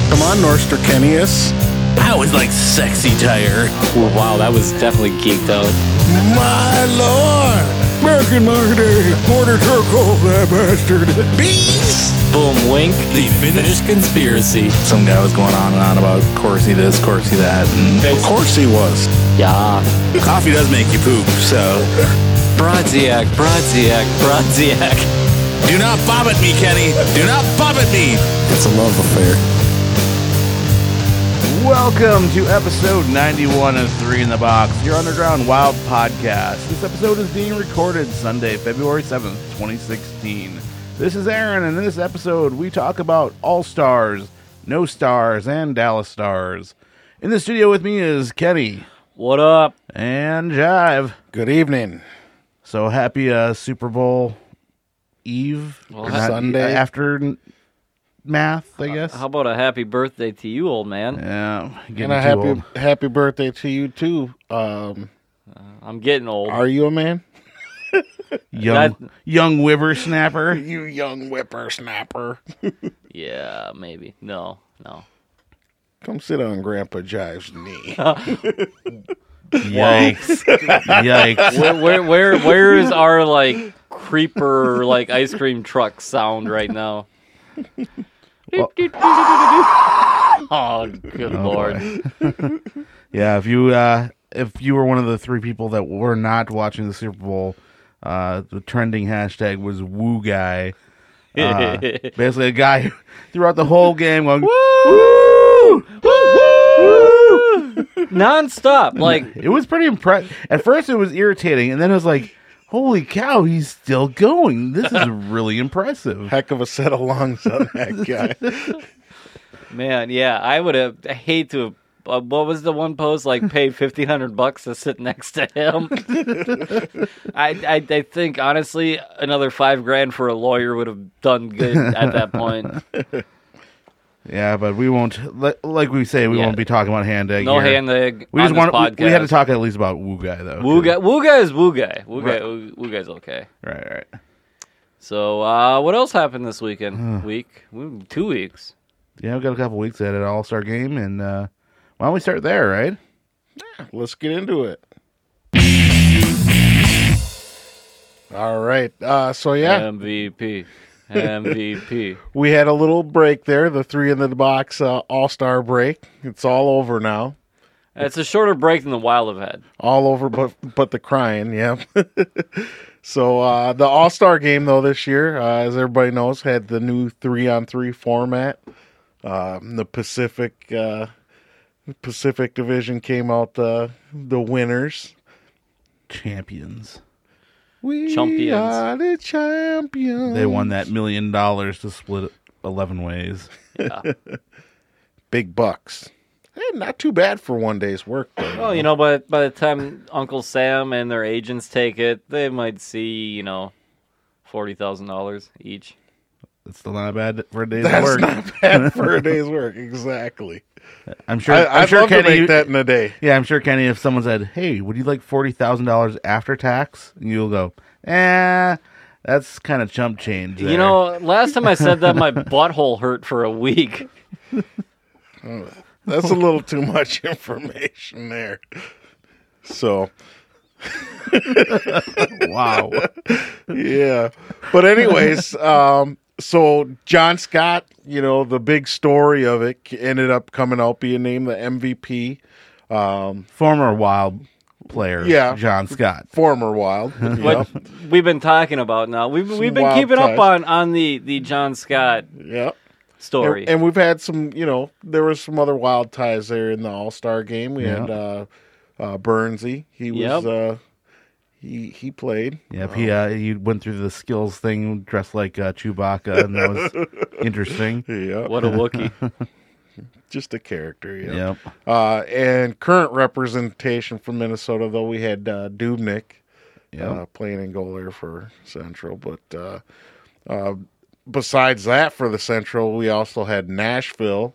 Come on, Norsterkenius. That was like sexy tire. Ooh, wow, that was definitely geeked out. My lord. American marketing. Mortar Turkle, that bastard. Bees. Boom, wink. The finished conspiracy. Some guy was going on and on about Corsi this, Corsi that. And Of course he was. Yeah. coffee does make you poop, so Brodziak. do not bob at me, Kenny. Do not bob at me. It's a love affair. Welcome to episode 91 of 3 in the Box, your Underground Wild podcast. This episode is being recorded Sunday, February 7th, 2016. This is Aaron, and in this episode, we talk about All-Stars, No Stars, and Dallas Stars. In the studio with me is Kenny. What up? And Jive. Good evening. So happy Super Bowl Eve, Well, or Sunday. after math, I guess. How about a happy birthday to you, old man? Yeah, getting And a too old. happy birthday to you, too. I'm getting old. Are you a man? Young whippersnapper. You young whippersnapper. Yeah, maybe. No. Come sit on Grandpa Jive's knee. Yikes! Yikes! Where is our like creeper like ice cream truck sound right now? Well- Oh, good lord! Yeah, if you were one of the three people that were not watching the Super Bowl, the trending hashtag was Woo Guy. Basically, a guy who, throughout the whole game going woo, woo, Non-stop, like it was pretty impressive. At first, it was irritating, and then it was like, "Holy cow, he's still going! This is really impressive." Heck of a set of lungs on that guy. man, yeah, I would have hate to have. What was the one post like? Pay $1,500 to sit next to him. I think honestly, another $5,000 for a lawyer would have done good at that point. Yeah, but we won't. Like we say, we Yeah. won't be talking about hand egg. No here. hand egg. We on just this want. podcast. We had to talk at least about Woo Guy though. Woo guy. Woo guy is woo guy. Woo Right. guy. Woo guy's okay. Right. So, what else happened this weekend? 2 weeks. Yeah, we got a couple weeks at an All-Star game, and why don't we start there, right? Let's get into it. All right. So, yeah, MVP. we had a little break there, the 3 in the Box All-Star break. It's all over now. It's a shorter break than the Wild have had. All over but the crying, yeah. So, the All-Star game, though, this year, as everybody knows, had the new 3-on-3 format. The Pacific Division came out the winners. Champions. We Champions. are the champions. They won that $1 million to split 11 ways. Yeah. Big bucks. Not too bad for one day's work, though. Well, but by the time Uncle Sam and their agents take it, they might see, $40,000 each. It's still not bad for a day's That's work. not bad for a day's work. Exactly. I'm sure. I'd love to make that in a day. Yeah, I'm sure Kenny. If someone said, "Hey, would you like $40,000 after tax?" and you'll go, that's kind of chump change. There. Last time I said that, my butthole hurt for a week. That's a little too much information there. So, wow. yeah. But anyways, so John Scott, the big story of it ended up coming out being named the MVP. Former Wild player, Yeah. John Scott. Former Wild. What we've been talking about now. We've been wild keeping up ties. on the John Scott Yeah. story. And we've had some, there was some other wild ties there in the All-Star game. We had Burnsy. He was he played. Yep, he went through the skills thing dressed like Chewbacca, and that was interesting. Yeah. What a Wookiee. Just a character, yeah. Yep. And current representation from Minnesota, though, we had Dubnyk playing in goal there for Central. But besides that, for the Central, we also had Nashville,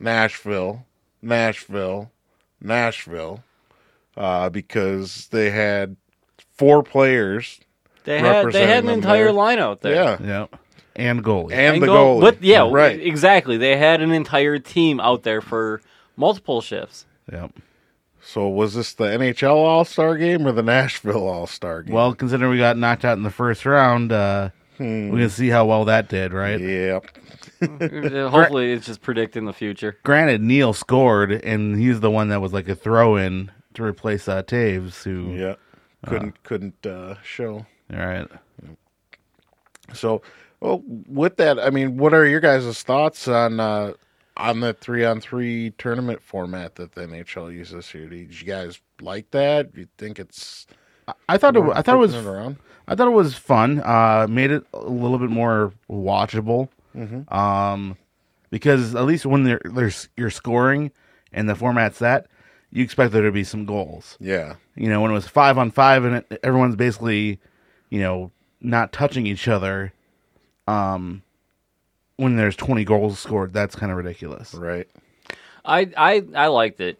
because they had 4 players. They had an Representing them entire there. line out there. Yeah. Yep. and goalie. and the goal- goalie. But yeah, right. exactly. They had an entire team out there for multiple shifts. Yep. So was this the NHL All-Star game or the Nashville All-Star game? Well, considering we got knocked out in the first round, we can see how well that did, right? Yep. Hopefully, it's just predicting the future. Granted, Neil scored, and he's the one that was like a throw-in to replace Taves, who... Yeah. Couldn't show. All right. So, well, with that, I mean, what are your guys' thoughts on the 3-on-3 tournament format that the NHL uses this year? Did you guys like that? Do you think it's? I thought it was flipping it around? I thought it was fun. Made it a little bit more watchable. Because at least when you're scoring and the format's set, you expect there to be some goals. Yeah. You know, when it was 5-on-5 and everyone's basically, you know, not touching each other, when there's 20 goals scored, that's kind of ridiculous. Right. I liked it.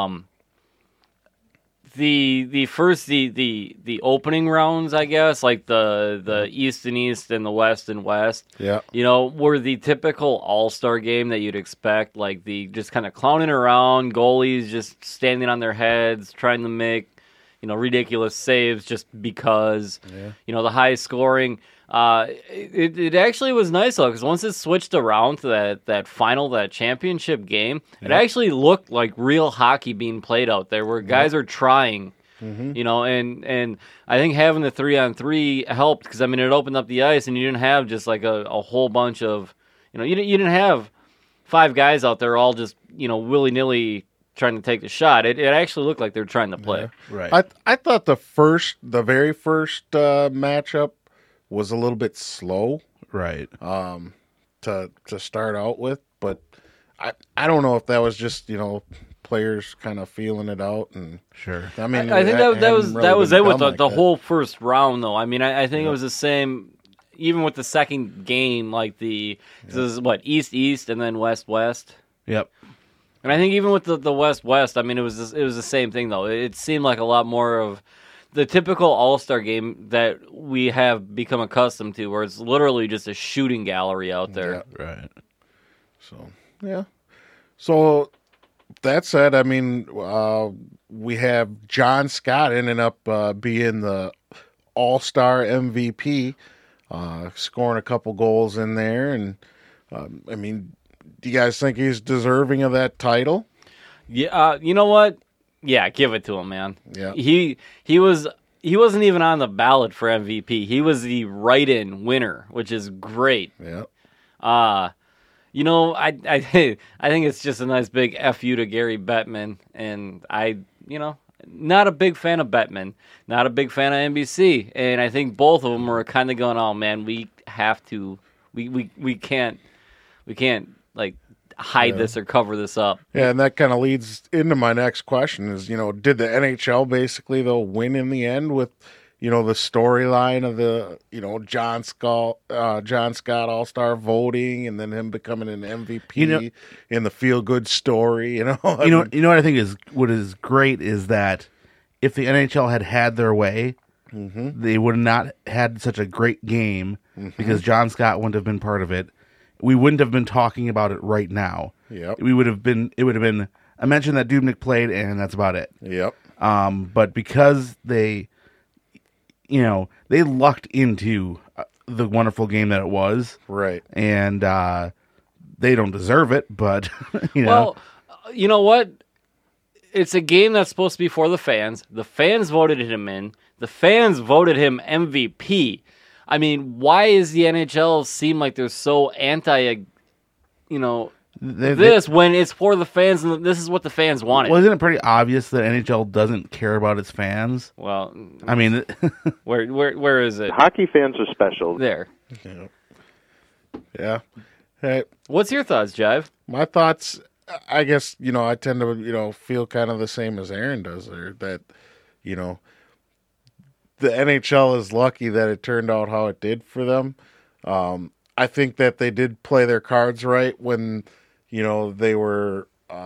The opening rounds, I guess, like the East and East and the West and West, Yeah. you know, were the typical all-star game that you'd expect, like the just kind of clowning around, goalies just standing on their heads, trying to make, you know, ridiculous saves just because, you know, the high scoring. It actually was nice though, because once it switched around to that championship game, it actually looked like real hockey being played out there, where guys are trying, you know, and I think having the 3-on-3 helped, because I mean it opened up the ice, and you didn't have just like a whole bunch of, you know, you didn't have 5 guys out there all just, you know, willy nilly trying to take the shot. It actually looked like they were trying to play. Right. I thought the very first matchup was a little bit slow Right. to start out with, but I don't know if that was just, you know, players kind of feeling it out, and Sure. I mean I think it that was hadn't really it been with done like the that. whole first round though. I mean, I think it was the same even with the second game, like this is what, East and then West. Yep. And I think even with the West, I mean, it was the same thing though. It seemed like a lot more of the typical All-Star game that we have become accustomed to, where it's literally just a shooting gallery out there. Yeah. Right. So yeah. So that said, I mean, we have John Scott ending up being the All-Star MVP, scoring a couple goals in there, and I mean, do you guys think he's deserving of that title? Yeah, you know what? Yeah, give it to him, man. Yeah. He wasn't even on the ballot for MVP. He was the write-in winner, which is great. Yeah. You know, I think it's just a nice big FU to Gary Bettman, and not a big fan of Bettman, not a big fan of NBC, and I think both of them were kind of going, "Oh man, we have to, we can't like hide this or cover this up." Yeah, and that kind of leads into my next question is, you know, did the NHL basically, though, win in the end with, you know, the storyline of the, you know, John Scott All-Star voting and then him becoming an MVP in the feel-good story, you know? You know what I think is great is that if the NHL had their way, they would have not had such a great game because John Scott wouldn't have been part of it. We wouldn't have been talking about it right now. Yep. It would have been I mentioned that Dubnyk played, and that's about it. Yep. But because they lucked into the wonderful game that it was, Right. and they don't deserve it, but Well, you know what? It's a game that's supposed to be for the fans. The fans voted him in. The fans voted him MVP. I mean, why is the NHL seem like they're so anti, this when it's for the fans and this is what the fans wanted? Well, isn't it pretty obvious that NHL doesn't care about its fans? Well, I mean, where is it? Hockey fans are special. There. Yeah. Hey, What's your thoughts, Jive? my thoughts, I guess, you know, I tend to, you know, feel kind of the same as Aaron does there, that, you know, the NHL is lucky that it turned out how it did for them. I think that they did play their cards right when, you know, they were,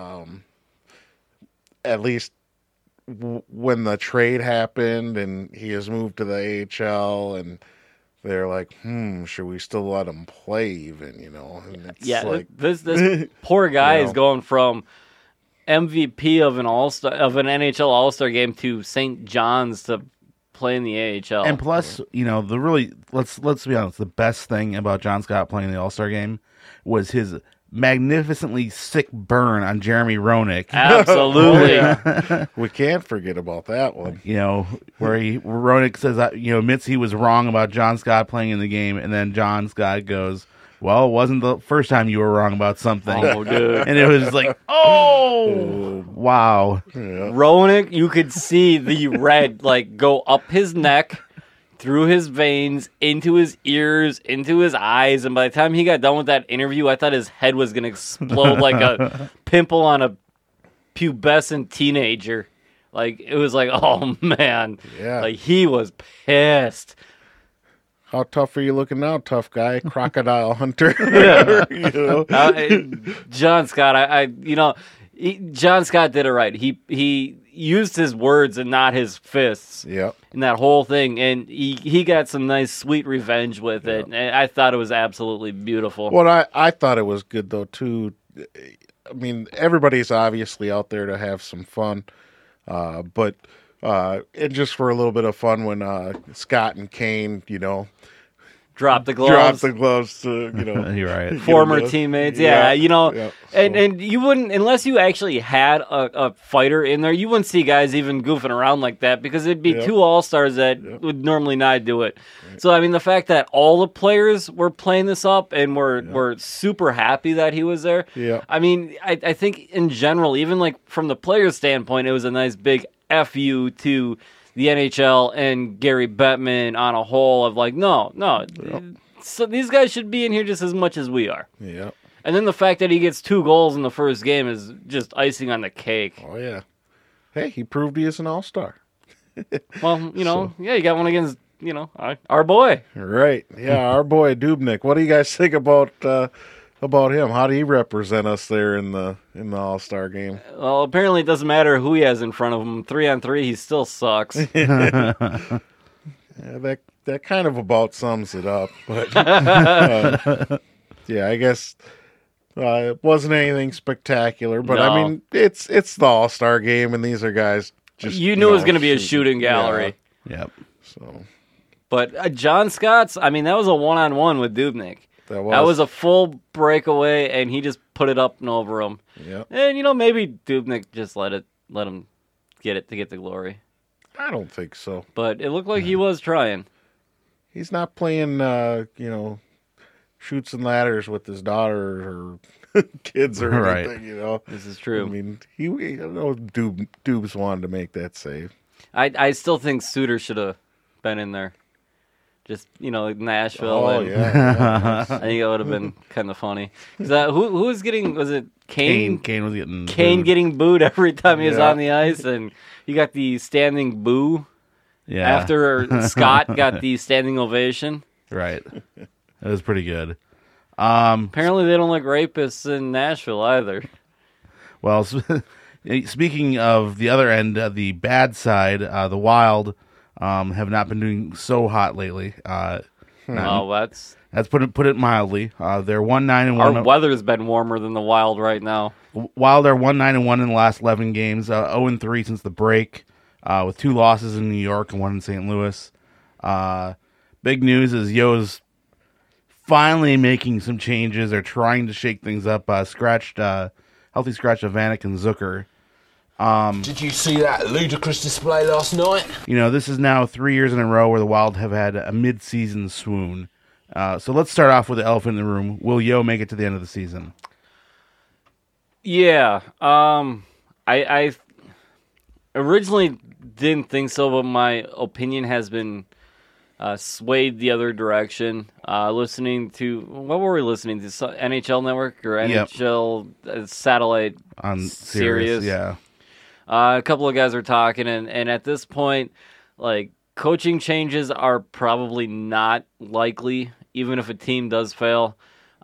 at least when the trade happened and he has moved to the AHL and they're like, should we still let him play even, And it's like, this poor guy You is know. going from MVP of an NHL All-Star game to St. John's to play in the AHL. And plus, the really let's be honest, the best thing about John Scott playing the All-Star game was his magnificently sick burn on Jeremy Roenick. Absolutely. we can't forget about that one. Where Roenick says that, admits he was wrong about John Scott playing in the game, and then John Scott goes, "Well, it wasn't the first time you were wrong about something." Oh, dude. And it was like, oh, wow. Roenick, you could see the red go up his neck, through his veins, into his ears, into his eyes, and by the time he got done with that interview, I thought his head was going to explode like a pimple on a pubescent teenager. It was like, oh, man. Yeah. He was pissed. How tough are you looking now, tough guy? Crocodile hunter. John Scott, John Scott did it right. He used his words and not his fists. Yep. In that whole thing, and he got some nice, sweet revenge with it. And I thought it was absolutely beautiful. Well, I thought it was good, though, too. I mean, everybody's obviously out there to have some fun. But and just for a little bit of fun when Scott and Kane, Drop the gloves. dropped the gloves to, You're right. Former the- teammates, Yeah, yeah. so- And you wouldn't, unless you actually had a fighter in there, you wouldn't see guys even goofing around like that because it'd be Yep. two all-stars that would normally not do it. So, I mean, the fact that all the players were playing this up and were super happy that he was there, Yeah. I mean, I think in general, even from the player's standpoint, it was a nice big F you to the NHL and Gary Bettman on a whole of no. So these guys should be in here just as much as we are. Yeah. And then the fact that he gets 2 goals in the first game is just icing on the cake. Oh, yeah. Hey, he proved he is an all-star. Well, you got one against, our boy. Right. Yeah, our boy Dubnyk. What do you guys think about him? How do he represent us there in the All-Star game? Well, apparently it doesn't matter who he has in front of him. 3-on-3, he still sucks. Yeah, that kind of about sums it up. But yeah, I guess it wasn't anything spectacular. But I No. mean, it's the All-Star game, and these are guys just You knew it was going to be a shooting gallery. Yep. So But John Scott's, I mean, that was a one-on-one with Dubnyk. that That was a full breakaway, and he just put it up and over him. yeah. And, maybe Dubnyk just let him get it to get the glory. I don't think so. But it looked like he was trying. He's not playing, shoots and ladders with his daughter or kids or Right. anything. This is I true. mean, I know Dubes wanted to make that save. I still think Suter should have been in there. Just, Nashville. Oh, and yeah. I think it would have been kind of funny. Who was getting, was it Kane? Kane was getting Kane booed. getting booed every time he was Yeah. on the ice, and you got the standing boo Yeah. after Scott got the standing ovation. Right. It was pretty good. Apparently they don't like rapists in Nashville either. Well, speaking of the other end, the bad side, the Wild have not been doing so hot lately. Oh, That's put it mildly. They're 1-9-1. our weather's been warmer than the Wild right now. Wild are 1-9-1 in the last 11 games, 0-3 since the break, with 2 losses in New York and 1 in St. Louis. Big news is Yo's finally making some changes. They're trying to shake things up. Healthy scratch of Vanek and Zucker. Did you see that ludicrous display last night? This is now 3 years in a row where the Wild have had a mid-season swoon. So let's start off with the elephant in the room. Will Yo make it to the end of the season? Yeah. I originally didn't think so, but my opinion has been swayed the other direction. Listening to, what were we listening to? NHL Network or Yep. NHL satellite On Sirius? yeah. A couple of guys are talking, and at this point, coaching changes are probably not likely, even if a team does fail.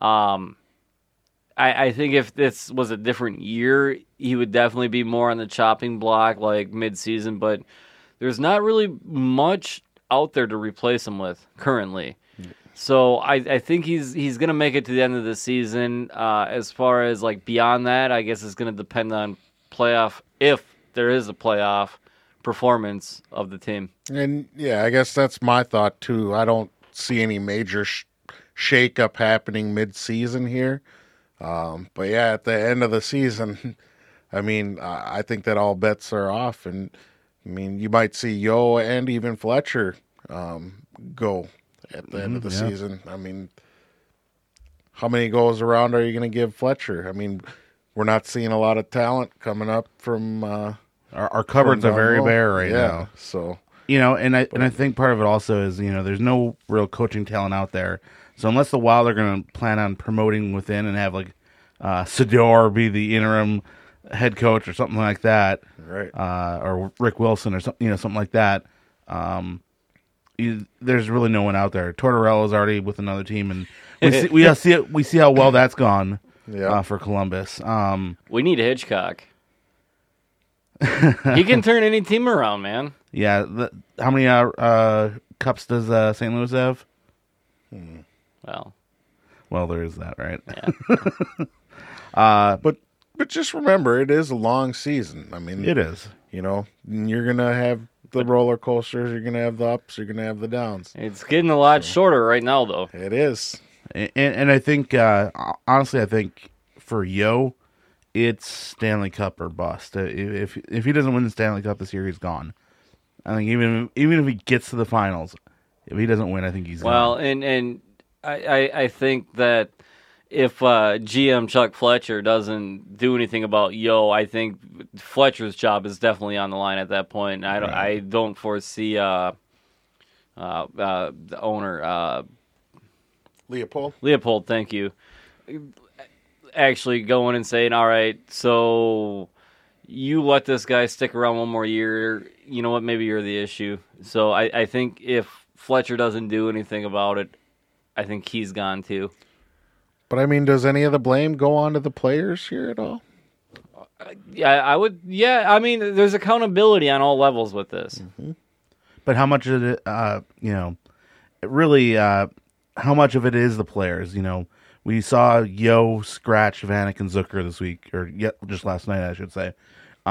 I think if this was a different year, he would definitely be more on the chopping block, mid-season, but there's not really much out there to replace him with currently. So I think he's gonna make it to the end of the season. As far as like beyond that, I guess it's gonna depend on playoff, if there is a playoff performance of the team. And yeah, I guess that's my thought too. I don't see any major shake-up happening mid-season here. But yeah, at the end of the season, I mean, I think that all bets are off. And I mean, you might see Yo and even Fletcher go at the end of the season. I mean, how many goals around are you going to give Fletcher? I mean, we're not seeing a lot of talent coming up from Our cupboards are very bare right now. So and I think part of it also is there's no real coaching talent out there. So unless the Wild are going to plan on promoting within and have like Sador be the interim head coach or something like that, right? Or Rick Wilson or something like that. There's really no one out there. Tortorella's already with another team, and we see how well that's gone. For Columbus. We need Hitchcock. He can turn any team around, man. Yeah. How many cups does St. Louis have? Well, there is that, right? Yeah. But just remember, it is a long season. I mean, it is. You're gonna have the roller coasters. You're gonna have the ups. You're gonna have the downs. It's getting a lot shorter right now, though. It is. And I think, honestly, I think for Yo, it's Stanley Cup or bust. If he doesn't win the Stanley Cup this year, he's gone. I think even if he gets to the finals, if he doesn't win, I think he's well, gone. and I think that if GM Chuck Fletcher doesn't do anything about Yo, I think Fletcher's job is definitely on the line at that point. I don't foresee the owner. Leopold, thank you. Actually going and saying, all right, so you let this guy stick around one more year. You know what? Maybe you're the issue. So I think if Fletcher doesn't do anything about it, I think he's gone too. But I mean, does any of the blame go on to the players here at all? Yeah, I would. Yeah, I mean, there's accountability on all levels with this. Mm-hmm. But how much of it, really, how much of it is the players? We saw Yo scratch Vanek and Zucker this week, or just last night, I should say.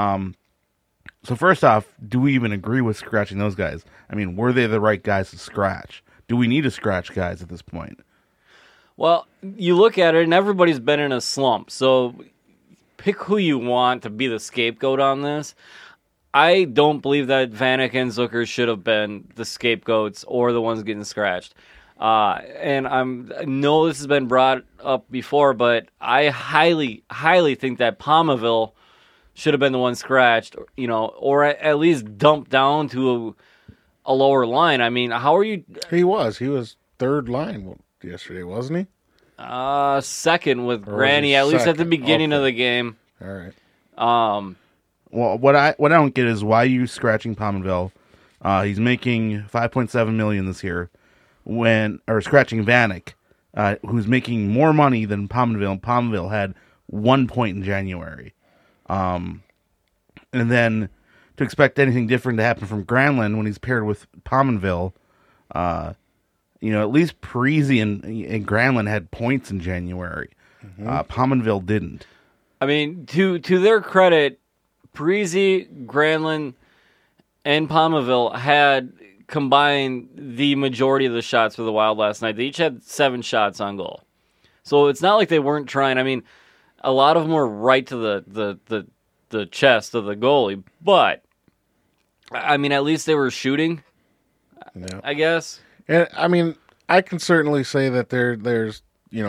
So first off, do we even agree with scratching those guys? I mean, were they the right guys to scratch? Do we need to scratch guys at this point? Well, you look at it, and everybody's been in a slump. So pick who you want to be the scapegoat on this. I don't believe that Vanek and Zucker should have been the scapegoats or the ones getting scratched. And I know this has been brought up before, but I highly, highly think that Palmaville should have been the one scratched, or at least dumped down to a lower line. I mean, how are you? He was third line yesterday, wasn't he? Second with Granny, at least at the beginning of the game. All right. Well, what I don't get is why you scratching Palmaville. He's making $5.7 million this year. Scratching Vanek, who's making more money than Palmaville. Palmaville had 1 point in January. And then to expect anything different to happen from Granlund when he's paired with Palmaville, at least Parise and Granlund had points in January. Mm-hmm. Palmaville didn't. I mean, to their credit, Parise, Granlund, and Palmaville had combined the majority of the shots for the Wild last night. They each had 7 shots on goal. So it's not like they weren't trying. I mean, a lot of them were right to the chest of the goalie. But, I mean, at least they were shooting, I guess. And, I mean, I can certainly say that there's,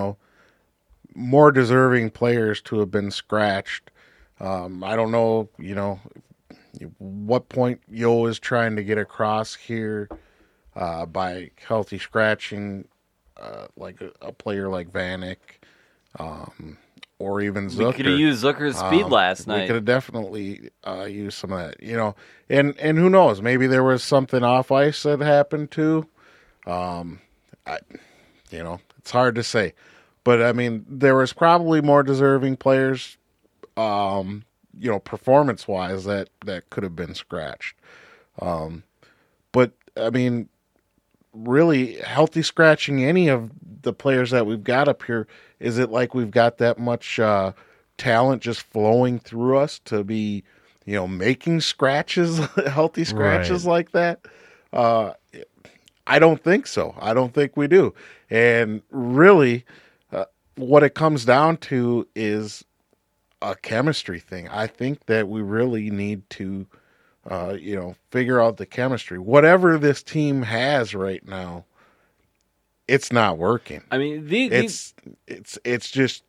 more deserving players to have been scratched. I don't know, what point Yo is trying to get across here by healthy scratching like a player like Vanek or even Zucker. We could have used Zucker's speed last night. We could have definitely used some of that, and who knows, maybe there was something off ice that happened too. It's hard to say, but I mean, there was probably more deserving players performance-wise that could have been scratched. But, I mean, really healthy scratching any of the players that we've got up here. Is it like we've got that much talent just flowing through us to be, making scratches, healthy scratches like that? I don't think so. I don't think we do. And really, what it comes down to is a chemistry thing. I think that we really need to, figure out the chemistry. Whatever this team has right now, it's not working. I mean, it's just,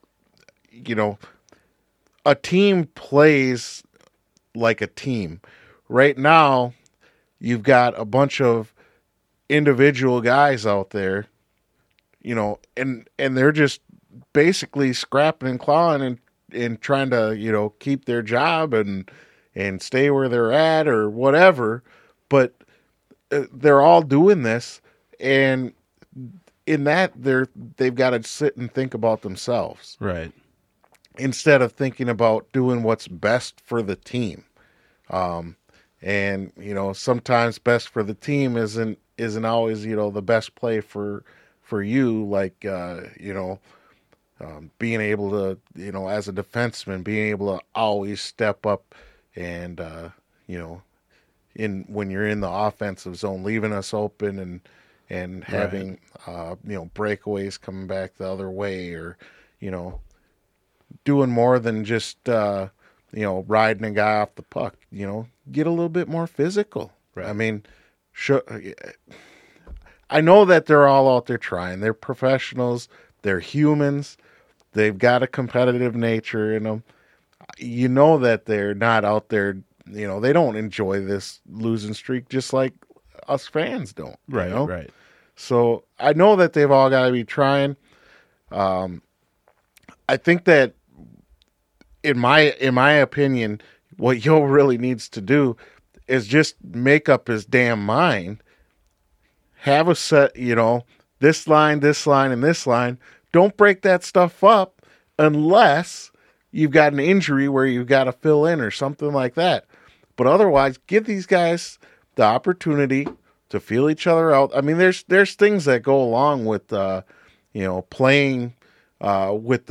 a team plays like a team. Right now, you've got a bunch of individual guys out there, and they're just basically scrapping and clawing and trying to, keep their job and stay where they're at or whatever. But they're all doing this, and in that they've got to sit and think about themselves, Right. instead of thinking about doing what's best for the team. And sometimes best for the team isn't always the best play for you, like being able to as a defenseman, being able to always step up and when you're in the offensive zone, leaving us open and having breakaways coming back the other way, or doing more than just riding a guy off the puck. Get a little bit more physical. Right. I mean, I know that they're all out there trying. They're professionals. They're humans. They've got a competitive nature in them. That they're not out there. They don't enjoy this losing streak just like us fans don't. Right. Right. So I know that they've all got to be trying. I think that, in my opinion, what Yo really needs to do is just make up his damn mind. Have a set, this line, and this line. Don't break that stuff up unless you've got an injury where you've got to fill in or something like that. But otherwise, give these guys the opportunity to feel each other out. I mean, there's things that go along with playing with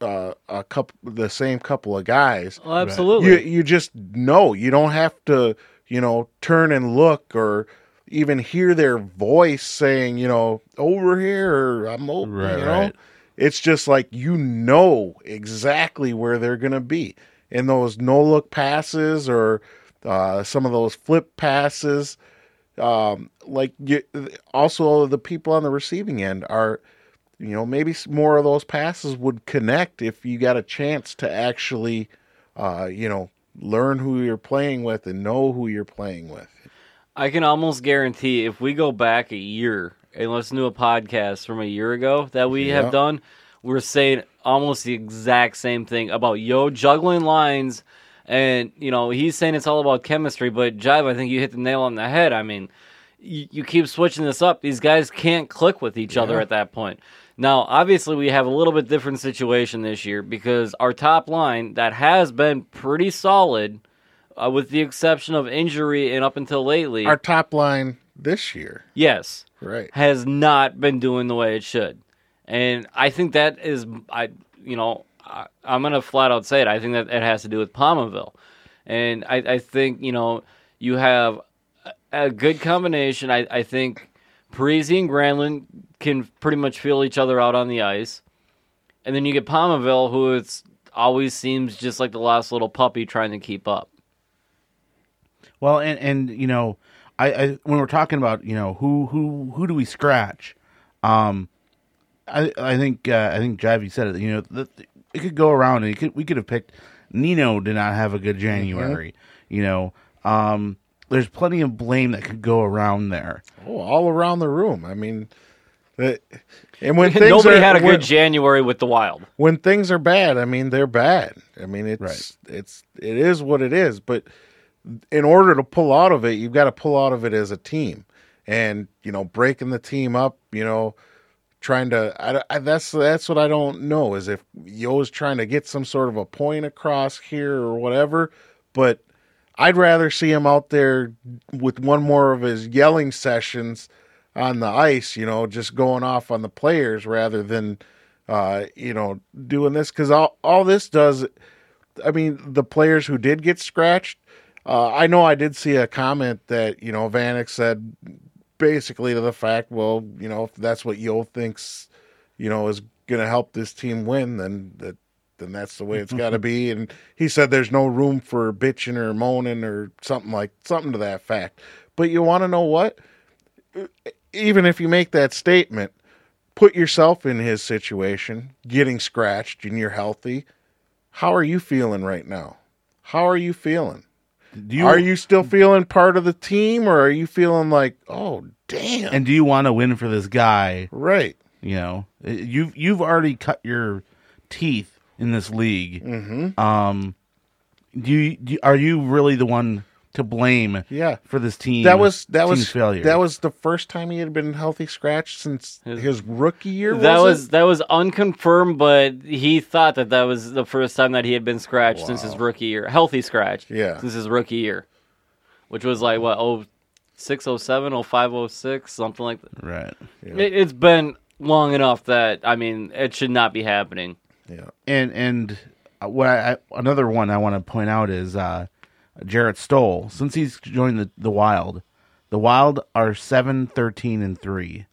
the same couple of guys. Oh, absolutely. You just know. You don't have to turn and look or even hear their voice saying over here or I'm over. Right. It's just like exactly where they're gonna be. And those no look passes or some of those flip passes. Also the people on the receiving end are, maybe more of those passes would connect if you got a chance to actually, learn who you're playing with and know who you're playing with. I can almost guarantee if we go back a year and listen to a podcast from a year ago that we have done, we're saying almost the exact same thing about Yo juggling lines. And, he's saying it's all about chemistry, but Jive, I think you hit the nail on the head. I mean, you keep switching this up. These guys can't click with each other at that point. Now, obviously, we have a little bit different situation this year because our top line that has been pretty solid, with the exception of injury and up until lately. Our top line this year. Yes. Right. Has not been doing the way it should. And I think that is, I'm going to flat out say it. I think that it has to do with Palmerville. And I think, you have a good combination. I think Parisi and Granlund can pretty much feel each other out on the ice. And then you get Palmerville, who always seems just like the last little puppy trying to keep up. Well, and I when we're talking about who do we scratch, I think Javi said it. It could go around, and we could have picked Nino did not have a good January. There's plenty of blame that could go around there. Oh, all around the room. I mean, and when things nobody had a good January with the Wild. When things are bad, I mean they're bad. I mean it is what it is. But in order to pull out of it, you've got to pull out of it as a team, and breaking the team up. Trying to. That's what I don't know is if Yo's trying to get some sort of a point across here or whatever, but I'd rather see him out there with one more of his yelling sessions on the ice, just going off on the players rather than, doing this. Because all this does, I mean, the players who did get scratched, I know I did see a comment that, Vanek said basically to the fact, well, if that's what Yo thinks, is going to help this team win, then that's the way it's got to be. And he said there's no room for bitching or moaning or something to that fact. But you want to know what? Even if you make that statement, put yourself in his situation, getting scratched and you're healthy. How are you feeling right now? How are you feeling? Are you still feeling part of the team, or are you feeling like, oh, damn? And do you want to win for this guy? Right. You've already cut your teeth in this league. Mm-hmm. Are you really the one to blame? Yeah. For this team. Team's failure. That was the first time he had been healthy scratched since his rookie year. That was unconfirmed, but he thought that was the first time that he had been scratched since his rookie year, healthy scratched. Yeah. Since his rookie year, which was like what 06, 07, 05, 06, something like that. Right. Yeah. It's been long enough that it should not be happening. Yeah. And another one I want to point out is Jarrett Stoll. Since he's joined the Wild are 7-13-3.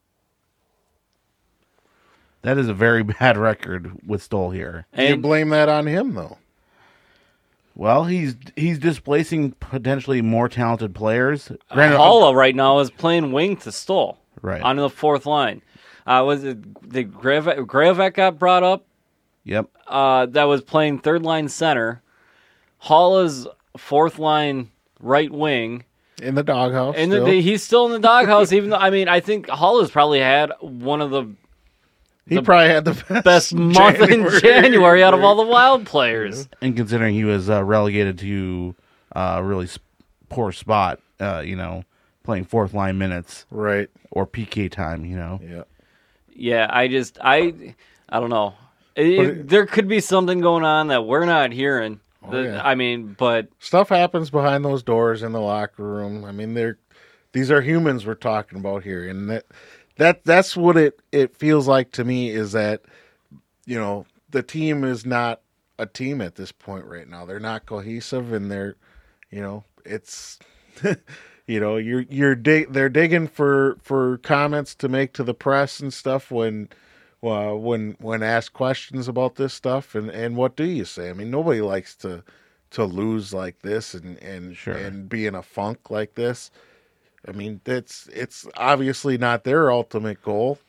That is a very bad record with Stoll here. And you blame that on him, though. Well, he's displacing potentially more talented players. Haula right now is playing wing to Stoll. Right. On the fourth line. Was it the Graovac got brought up? Yep. That was playing third line center. Haula's fourth line right wing. In the doghouse. He's still in the doghouse, even though, I think Haula's probably had one of the probably had the best month in January out of all the Wild players. And considering he was relegated to a really poor spot, playing fourth line minutes. Right. Or PK time, Yeah. Yeah, I don't know. There could be something going on that we're not hearing. But stuff happens behind those doors in the locker room. These are humans we're talking about here, and that's what it feels like to me, is that the team is not a team at this point right now. They're not cohesive, and they're it's they're digging for comments to make to the press and stuff when asked questions about this stuff, and what do you say? Nobody likes to lose like this and sure. and be in a funk like this. It's obviously not their ultimate goal.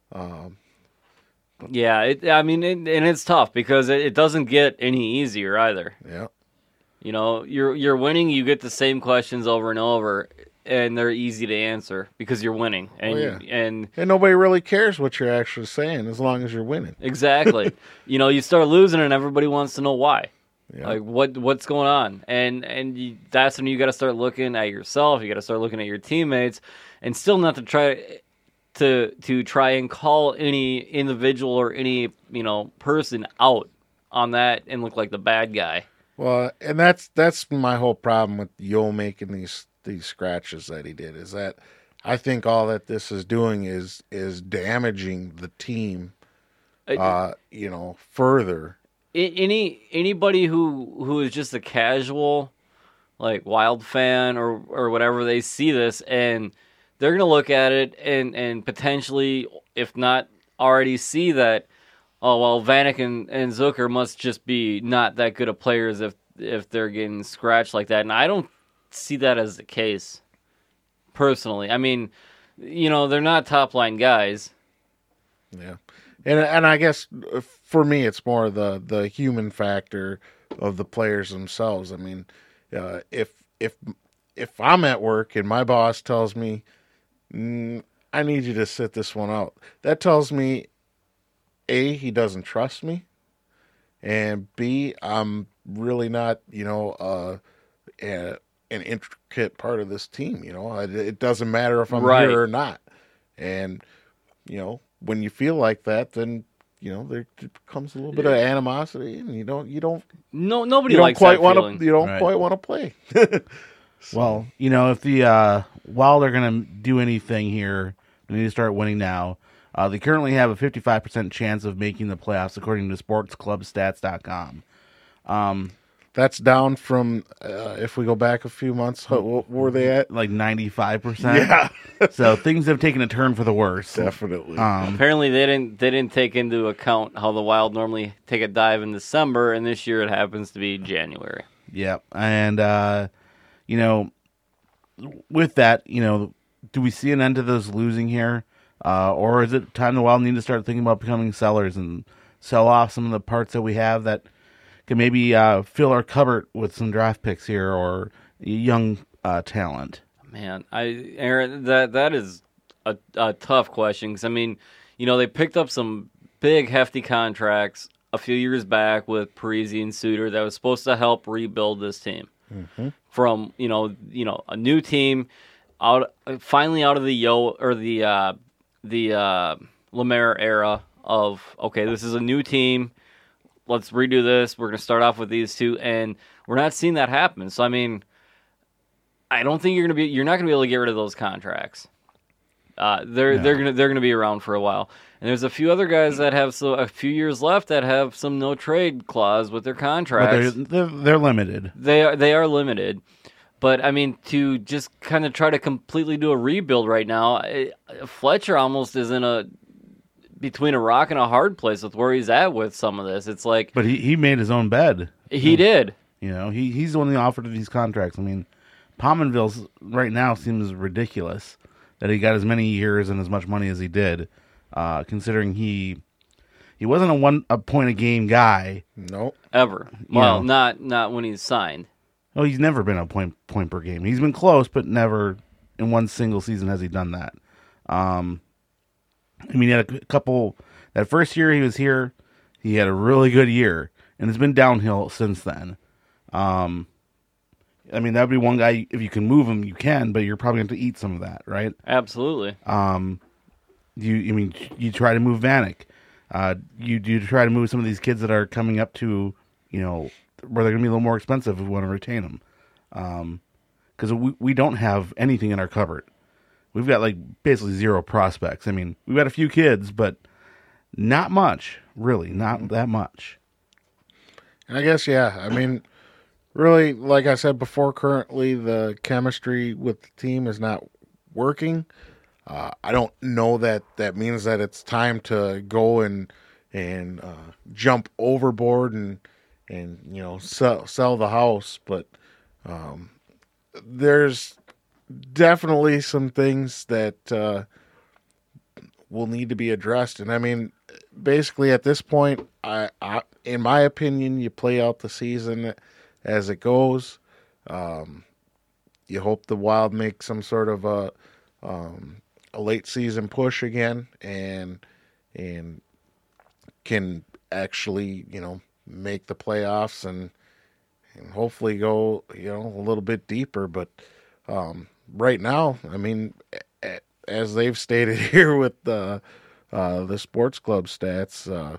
Yeah, and it's tough because it doesn't get any easier either. Yeah. You're winning, you get the same questions over and over, and they're easy to answer because you're winning. And and nobody really cares what you're actually saying as long as you're winning. Exactly. You start losing and everybody wants to know why. Yeah. Like what's going on? That's when you got to start looking at yourself, you got to start looking at your teammates, and still not to try and call any individual or any, person out on that and look like the bad guy. Well, and that's my whole problem with Yo making these scratches that he did, is that I think all that this is doing is damaging the team, further. Anybody who is just a casual, like, Wild fan or whatever, they see this and they're gonna look at it and potentially, if not already, see that, oh well, Vanek and Zucker must just be not that good of players if they're getting scratched like that, and I don't see that as the case, personally. They're not top line guys. Yeah, and I guess for me, it's more the human factor of the players themselves. If I'm at work and my boss tells me, I need you to sit this one out, that tells me, A, he doesn't trust me, and B, I'm really not, an intricate part of this team. It doesn't matter if I'm here or not. And, when you feel like that, then, there comes a little bit of animosity, and nobody likes quite that want feeling. to, quite want to play. Well, if the Wild are going to do anything here They need to start winning now. They currently have a 55% chance of making the playoffs, according to SportsClubStats.com. That's down from, if we go back a few months, what were they at? Like 95%. Yeah. So things have taken a turn for the worse. Definitely. Apparently, they didn't take into account how the Wild normally take a dive in December, and this year it happens to be January. Yeah, and with that, do we see an end to those losing here, or is it time the Wild need to start thinking about becoming sellers and sell off some of the parts that we have that can maybe fill our cupboard with some draft picks here or young talent? Man, Aaron, that is a tough question, because, I mean, they picked up some big, hefty contracts a few years back with Parise and Suter that was supposed to help rebuild this team from a new team finally out of the Lemaire era of, okay, this is a new team, let's redo this, we're going to start off with these two, and we're not seeing that happen. So I mean, I don't think you're not going to be able to get rid of those contracts. They're going to be around for a while. And there's a few other guys that have a few years left that have some no trade clause with their contracts. But they're limited. They are limited. But I mean, to just kind of try to completely do a rebuild right now, Fletcher almost is between a rock and a hard place with where he's at with some of this. It's like, but he made his own bed. He did. He's the one that offered these contracts. I mean, Pominville's right now seems ridiculous that he got as many years and as much money as he did, considering he wasn't a point a game guy. Nope. Ever. Well, not when he's signed. Oh, he's never been a point per game. He's been close, but never in one single season has he done that. I mean, he had a couple. That first year he was here, he had a really good year, and it's been downhill since then. I mean, that would be one guy. If you can move him, you can, but you're probably going to eat some of that, right? Absolutely. You try to move Vanek. You try to move some of these kids that are coming up to, where they're going to be a little more expensive if we want to retain them. Because we don't have anything in our cupboard. We've got basically zero prospects. I mean, we've got a few kids, but not much, really, not that much. And I guess, yeah, I mean, really, like I said before, currently the chemistry with the team is not working. I don't know that means that it's time to go and jump overboard and sell the house, but there's definitely some things that will need to be addressed. And I mean, basically at this point, I in my opinion, you play out the season as it goes. You hope the Wild make some sort of a late season push again and can actually, make the playoffs and hopefully go, a little bit deeper. But right now, I mean, as they've stated here with the sports club stats,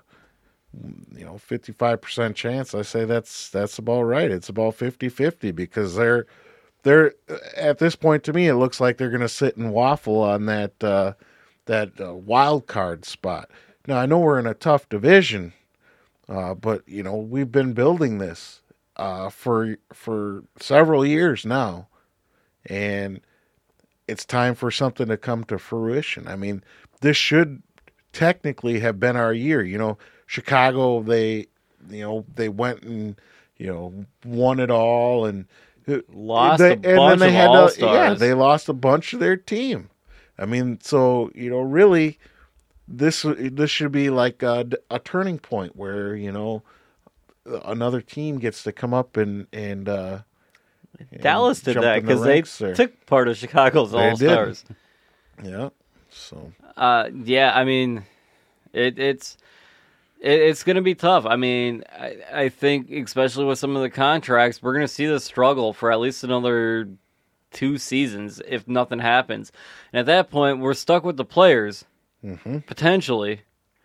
55% chance. I say that's about right. It's about 50-50 because they're at this point, to me, it looks like they're going to sit and waffle on that wild card spot. Now I know we're in a tough division, but we've been building this for several years now, and it's time for something to come to fruition. I mean, this should technically have been our year. Chicago, they went and won it all and lost a bunch of all-stars. Yeah, they lost a bunch of their team. I mean, so really, this should be like a turning point where another team gets to come up and Dallas did that because they took part of Chicago's all-stars. Yeah. So. Yeah, I mean, it's going to be tough. I mean, I think especially with some of the contracts, we're going to see the struggle for at least another 2 seasons if nothing happens. And at that point, we're stuck with the players, potentially.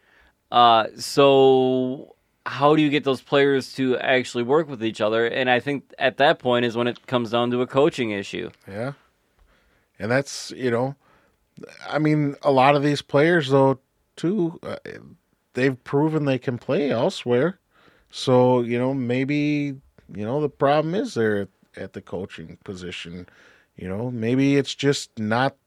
So how do you get those players to actually work with each other? And I think at that point is when it comes down to a coaching issue. Yeah. And that's, I mean, a lot of these players, though, too, they've proven they can play elsewhere. So, maybe, the problem is there at the coaching position. Maybe it's just not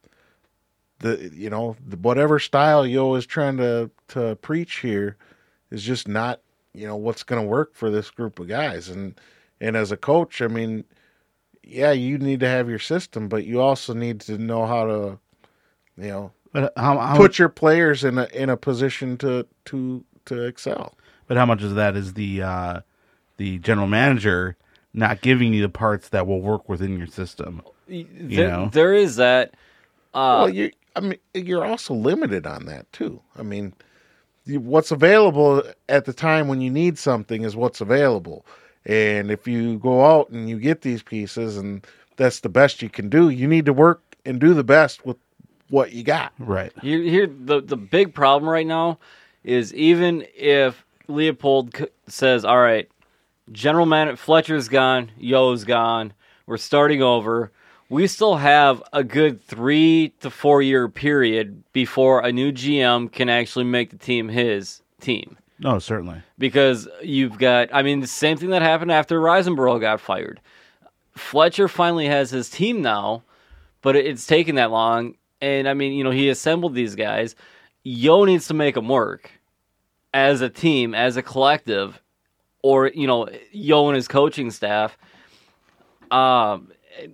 whatever style Yo is trying to preach here is just not, what's going to work for this group of guys. And as a coach, I mean, yeah, you need to have your system, but you also need to know how to, But how put your players in a position to excel. But how much of that is the general manager not giving you the parts that will work within your system? There is that. Well, you're also limited on that too. I mean, what's available at the time when you need something is what's available. And if you go out and you get these pieces and that's the best you can do, you need to work and do the best with what you got. Right. Here, the big problem right now is even if Leopold says, all right, general manager Fletcher's gone, Yo's gone, we're starting over, we still have a good 3 to 4 year period before a new GM can actually make the team his team. No, certainly. Because you've got, the same thing that happened after Risenborough got fired. Fletcher finally has his team now, but it's taken that long. And, he assembled these guys. Yo needs to make them work as a team, as a collective, or, Yo and his coaching staff. The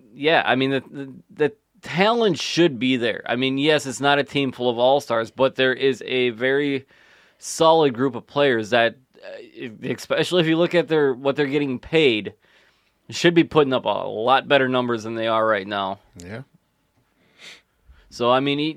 talent should be there. Yes, it's not a team full of all-stars, but there is a very solid group of players that, especially if you look at what they're getting paid, should be putting up a lot better numbers than they are right now. Yeah. So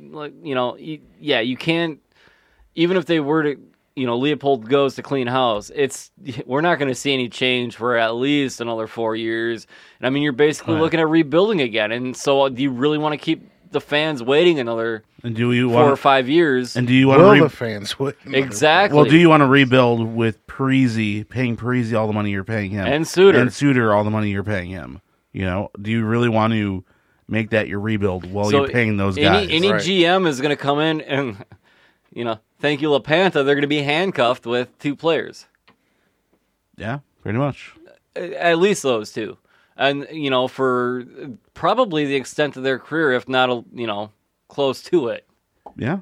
you can't. Even if they were to, Leopold goes to clean house, we're not going to see any change for at least another 4 years. And you're basically looking at rebuilding again. And so, do you really want to keep the fans waiting another 4 or 5 years? And do you want the fans wait? Exactly. Well, do you want to rebuild with Parisi, paying Parisi all the money you're paying him, and Suter all the money you're paying him? Do you really want to make that your rebuild while you're paying those guys? Any GM is going to come in and, thank you, LaPantha. They're going to be handcuffed with 2 players. Yeah, pretty much. At least those 2. And, for probably the extent of their career, if not, close to it. Yeah.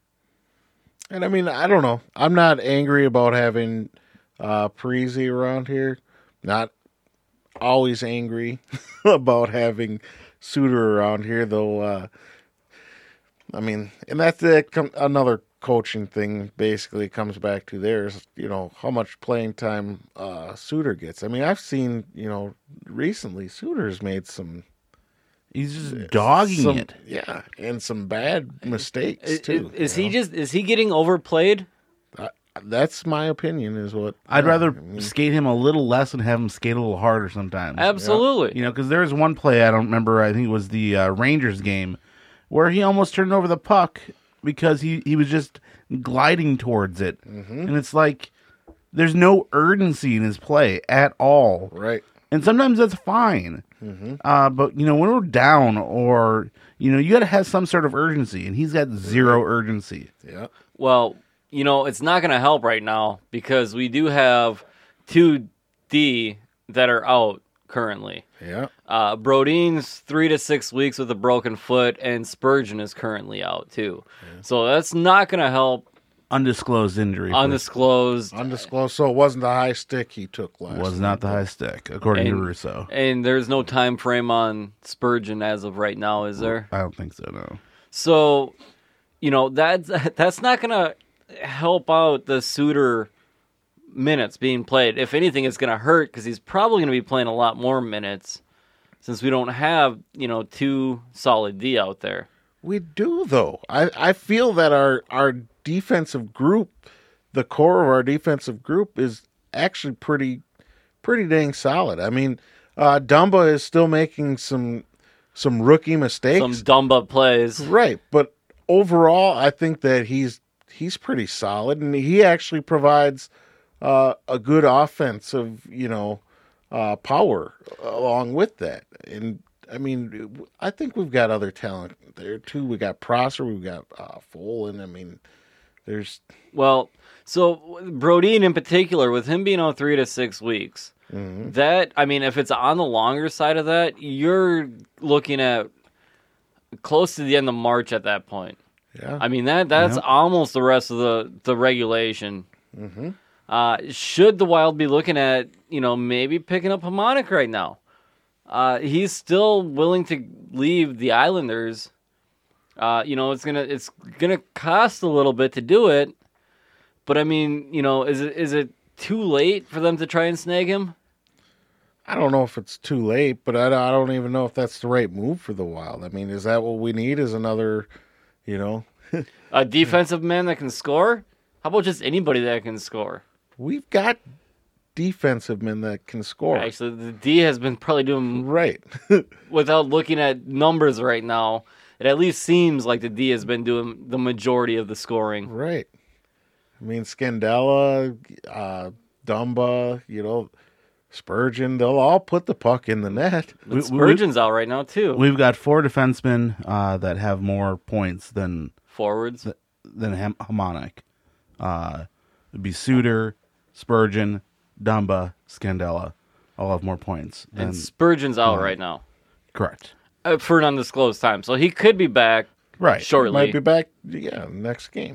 And I don't know. I'm not angry about having Parisi around here. Not always angry about having Suter around here, though. And that's another coaching thing. Basically, comes back to theirs. How much playing time Suter gets. I've seen recently Suter's made some. He's just dogging it. Yeah, and some bad mistakes too. Is he getting overplayed? That's my opinion. Is what I'd rather skate him a little less and have him skate a little harder sometimes. Absolutely. Because there's one play I don't remember. I think it was the Rangers game where he almost turned over the puck because he was just gliding towards it, and it's like there's no urgency in his play at all. Right. And sometimes that's fine. But when we're down, or you got to have some sort of urgency, and he's got zero urgency. Yeah. Well, it's not going to help right now because we do have 2 D that are out currently. Yeah. Brodeen's 3 to 6 weeks with a broken foot, and Spurgeon is currently out too. Yeah. So that's not going to help. Undisclosed injury. Undisclosed. So it wasn't the high stick he took last. Was not the high stick, according to Russo. And there's no time frame on Spurgeon as of right now, is there? I don't think so. No. So, that's not going to help out the Suter minutes being played. If anything, it's going to hurt because he's probably going to be playing a lot more minutes since we don't have 2 solid D out there. We do, though. I feel that our defensive group, the core of our defensive group, is actually pretty dang solid. Dumba is still making some rookie mistakes, some Dumba plays, right? But overall, I think that he's pretty solid, and he actually provides a good offensive, power along with that. And I mean, I think we've got other talent there too. We got Prosser, we've got Folan. I mean, there's Well, so Brodeen in particular, with him being on 3 to 6 weeks, that, I mean, if it's on the longer side of that, you're looking at close to the end of March at that point. yeah. I mean, that's almost the rest of the regulation. Should the Wild be looking at, maybe picking up Hamonic right now? He's still willing to leave the Islanders. It's gonna cost a little bit to do it, but I mean, is it too late for them to try and snag him? I don't know if it's too late, but I don't even know if that's the right move for the Wild. I mean, is that what we need? Is another, A defensive man that can score? How about just anybody that can score? We've got defensive men that can score. Actually, the D has been probably doing Right. without looking at numbers right now. It at least seems like the D has been doing the majority of the scoring. Right. I mean, Scandella, Dumba, Spurgeon, they'll all put the puck in the net. But Spurgeon's out right now, too. We've got 4 defensemen that have more points than Forwards. Hamonic. It'd be Suter, Spurgeon, Dumba, Scandella. All have more points. And Spurgeon's out right now. Correct. For an undisclosed time. So he could be back Right. shortly. Might be back, next game.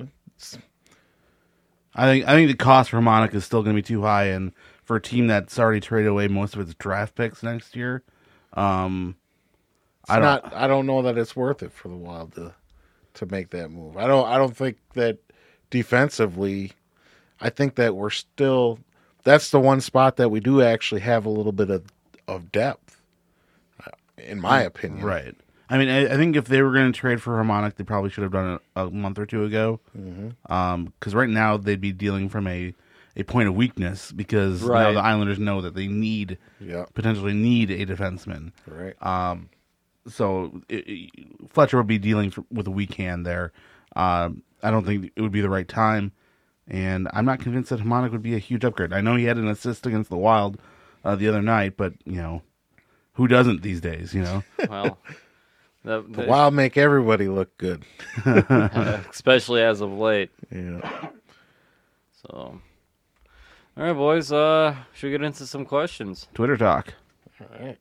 I think the cost for Hamonic is still going to be too high, and for a team that's already traded away most of its draft picks next year, I don't know that it's worth it for the Wild to make that move. I don't think that defensively. I think that we're still. That's the one spot that we do actually have a little bit of depth, in my opinion. Right. I mean, I think if they were going to trade for Hamonic, they probably should have done it a month or two ago. Because right now they'd be dealing from a point of weakness because now the Islanders know that they potentially need a defenseman. Right. So Fletcher would be dealing with a weak hand there. I don't think it would be the right time, and I'm not convinced that Hamonic would be a huge upgrade. I know he had an assist against the Wild the other night, but who doesn't these days? Well, the Wild make everybody look good, especially as of late. Yeah. So, all right, boys. Should we get into some questions? Twitter talk. All right.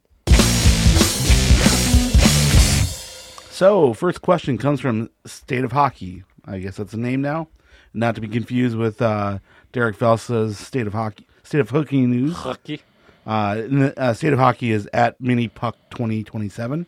So, first question comes from State of Hockey. I guess that's a name now. Not to be confused with Derek Felsa's State of Hockey News. Hockey. State of Hockey is at MiniPuck2027.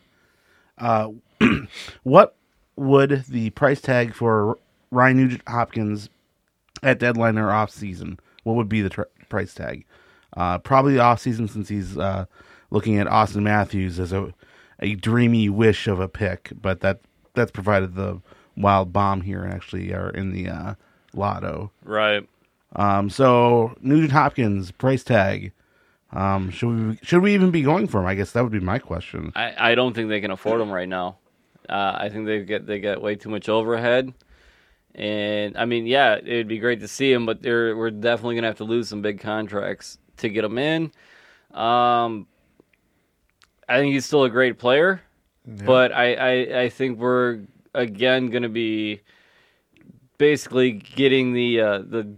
What would the price tag for Ryan Nugent-Hopkins at deadline or off season? What would be the price tag? Probably off season, since he's looking at Austin Matthews as a dreamy wish of a pick, but that's provided the Wild bomb here and actually are in the lotto. Right. So Nugent-Hopkins price tag. Should we even be going for him? I guess that would be my question. I don't think they can afford him right now. I think they get way too much overhead. And I mean, yeah, it'd be great to see him, but we're definitely gonna have to lose some big contracts to get him in. I think he's still a great player, but I think we're again gonna be basically getting the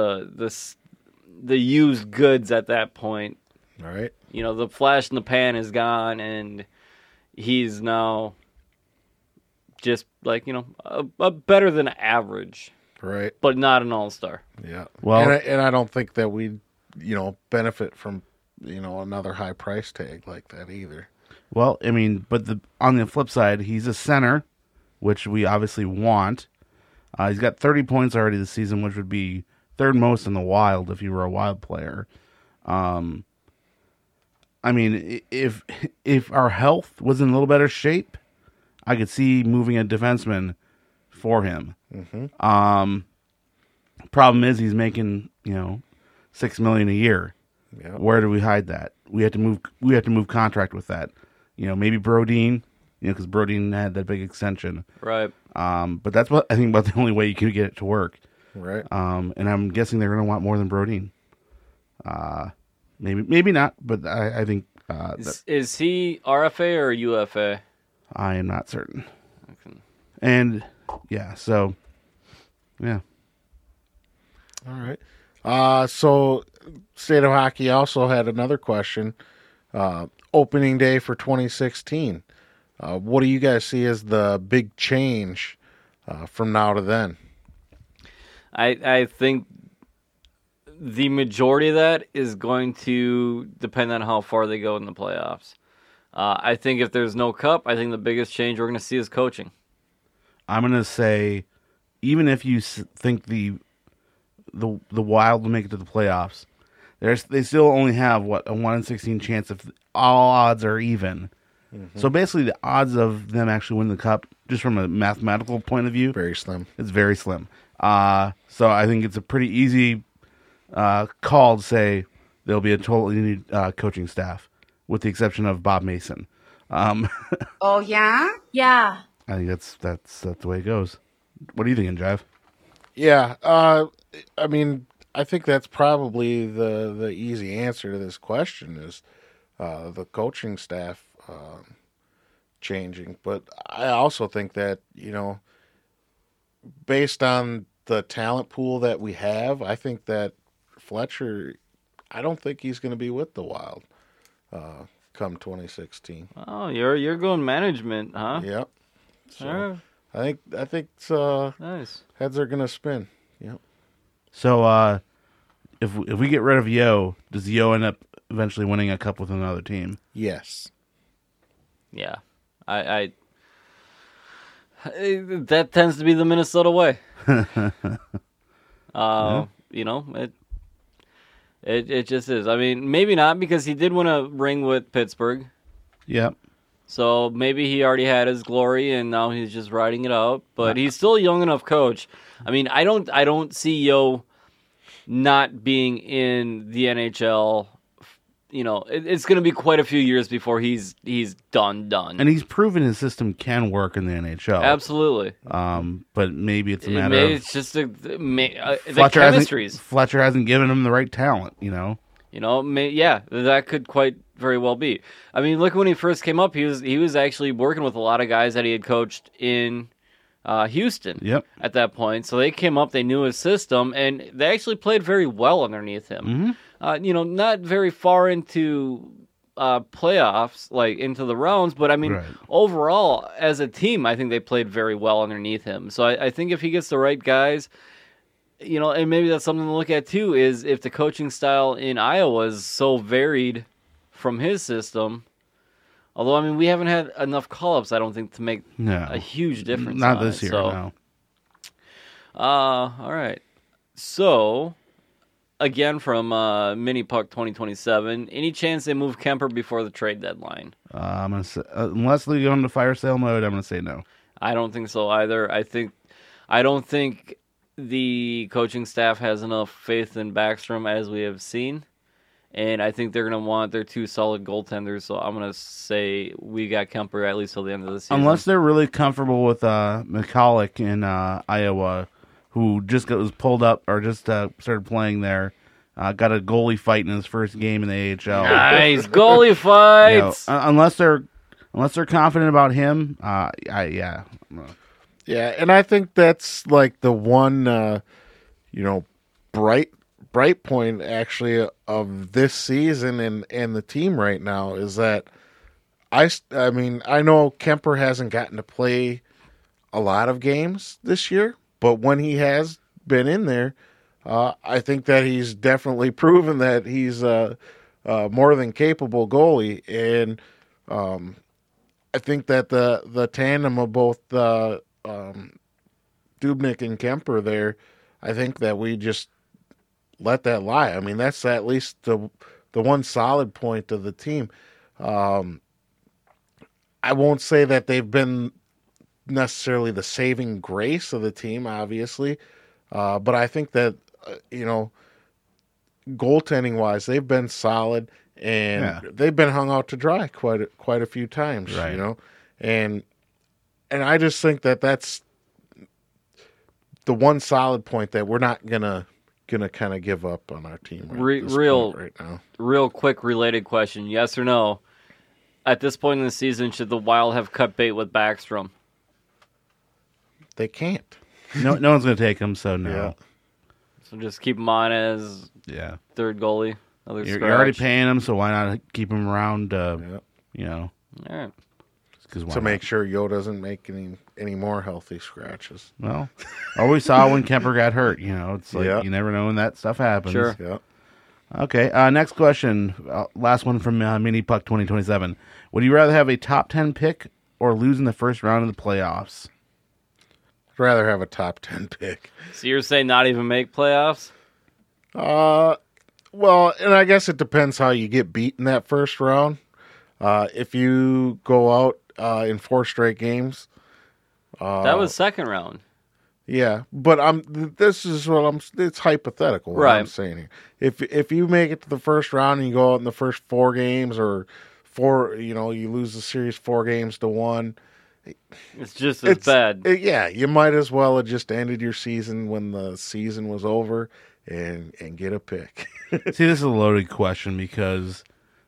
used goods at that point. All right. The flash in the pan is gone, and he's now just like, a better than average, Right. but not an all-star. Yeah. Well, and I don't think that we, benefit from, another high price tag like that either. Well, I mean, but on the flip side, he's a center, which we obviously want. He's got 30 points already this season, which would be third most in the Wild if you were a Wild player. I mean, if our health was in a little better shape, I could see moving a defenseman for him. Mm-hmm. Problem is, he's making $6 million a year. Yeah. Where do we hide that? We have to move contract with that. Maybe Brodeen, because Brodeen had that big extension. Right. But that's what I think about the only way you can get it to work. Right. And I'm guessing they're going to want more than Brodeen. Maybe not, but I think Is he RFA or UFA? I am not certain. Okay. And yeah, so yeah. All right. So State of Hockey also had another question. Opening day for 2016. What do you guys see as the big change from now to then? I think the majority of that is going to depend on how far they go in the playoffs. I think if there's no cup, I think the biggest change we're going to see is coaching. I'm going to say, even if you think the Wild will make it to the playoffs, they still only have a 1 in 16 chance if all odds are even. Mm-hmm. So basically, the odds of them actually winning the cup, just from a mathematical point of view, Very slim. it's very slim. So I think it's a pretty easy call to say there'll be a totally new coaching staff, with the exception of Bob Mason. Oh yeah? Yeah. I think that's the way it goes. What are you thinking, Jive? Yeah. I mean, I think that's probably the easy answer to this question is the coaching staff changing. But I also think that, based on the talent pool that we have, I think that Fletcher, I don't think he's going to be with the Wild come 2016. Oh, you're going management, huh? Yep. So All right. I think Nice. heads are going to spin. Yep. So if we get rid of Yo, does Yo end up eventually winning a cup with another team? Yes. Yeah. I that tends to be the Minnesota way. It just is. I mean, maybe not, because he did win a ring with Pittsburgh. Yep. So maybe he already had his glory and now he's just riding it out. But he's still a young enough coach. I mean, I don't see Yo not being in the NHL. It's going to be quite a few years before he's done. And he's proven his system can work in the NHL. Absolutely. But maybe it's a matter Maybe of it's just the chemistries. Fletcher hasn't given him the right talent, That could quite very well be. I mean, look, when he first came up, he was actually working with a lot of guys that he had coached in Houston. Yep. At that point, so they came up, they knew his system, and they actually played very well underneath him. Mm-hmm. Not very far into playoffs, like into the rounds, but I mean, Right. Overall, as a team, I think they played very well underneath him. So I think if he gets the right guys, and maybe that's something to look at too, is if the coaching style in Iowa is so varied from his system. Although, I mean, we haven't had enough call-ups, I don't think, to make a huge difference. Not on this it, year, so. no. All right. So, again from Mini Puck 2027, any chance they move Kemper before the trade deadline? I'm gonna say, unless they go into fire sale mode, I'm gonna say no. I don't think so either. I don't think the coaching staff has enough faith in Backstrom, as we have seen. And I think they're going to want their two solid goaltenders, so I'm going to say we got Kemper at least till the end of the season. Unless they're really comfortable with McCulloch in Iowa, who just was pulled up or just started playing there, got a goalie fight in his first game in the AHL. Nice goalie fights. Unless they're confident about him, Yeah, and I think that's like the one, bright point actually of this season and the team right now is that I mean, I know Kemper hasn't gotten to play a lot of games this year, but when he has been in there, I think that he's definitely proven that he's a more than capable goalie, and I think that the tandem of both Dubnyk and Kemper there, I think that we just let that lie. I mean, that's at least the one solid point of the team. I won't say that they've been necessarily the saving grace of the team, obviously, but I think that goaltending wise, they've been solid and they've been hung out to dry quite a few times. Right. And I just think that that's the one solid point that we're not gonna gonna kind of give up on our team right now. Real quick related question: yes or no? At this point in the season, should the Wild have cut bait with Backstrom? They can't. No one's going to take him, so no. Yeah. So just keep him on as third goalie. You're already paying him, so why not keep him around? You know, all right. To make sure Yo doesn't make any more healthy scratches. Well, always saw when Kemper got hurt. You know, it's like you never know when that stuff happens. Sure. Yeah. Okay. Next question. Last one from Mini Puck 2027. Would you rather have a top 10 pick or lose in the first round of the playoffs? I'd rather have a top 10 pick. So you're saying not even make playoffs? Well, and I guess it depends how you get beat in that first round. If you go out in 4 straight games, that was second round. Yeah, but this is what it's hypothetical. What I'm saying here. If you make it to the first round and you go out in the first 4 games, or you lose the series 4-1, it's just as bad. You might as well have just ended your season when the season was over and get a pick. See, this is a loaded question because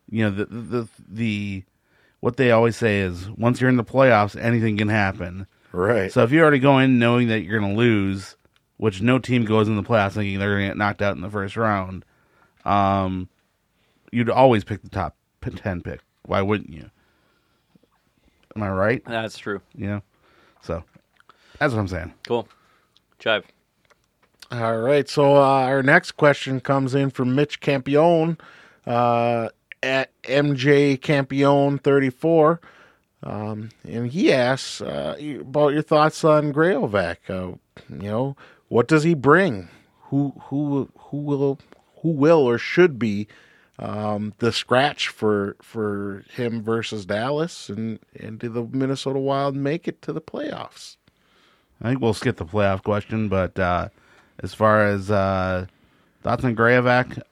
the what they always say is once you're in the playoffs, anything can happen. Right. So if you already go in knowing that you're going to lose, which no team goes in the playoffs thinking they're going to get knocked out in the first round, you'd always pick the top 10 pick. Why wouldn't you? Am I right? That's true. Yeah. So that's what I'm saying. Cool. Jive. All right. So our next question comes in from Mitch Campione at MJ Campione 34. And he asks about your thoughts on Graovac. What does he bring? Who will or should be the scratch for him versus Dallas, and did the Minnesota Wild make it to the playoffs? I think we'll skip the playoff question, but as far as thoughts on Graovac,